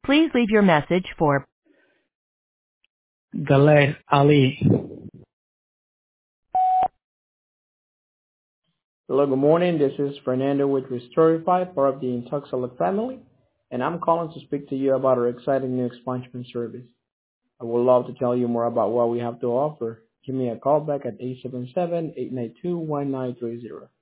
Please leave your message for Galed Ali. Hello, good morning. This is Fernando with Restorify, part of the Intoxalate family, and I'm calling to speak to you about our exciting new expungement service. I would love to tell you more about what we have to offer. Give me a call back at 877-892-1930.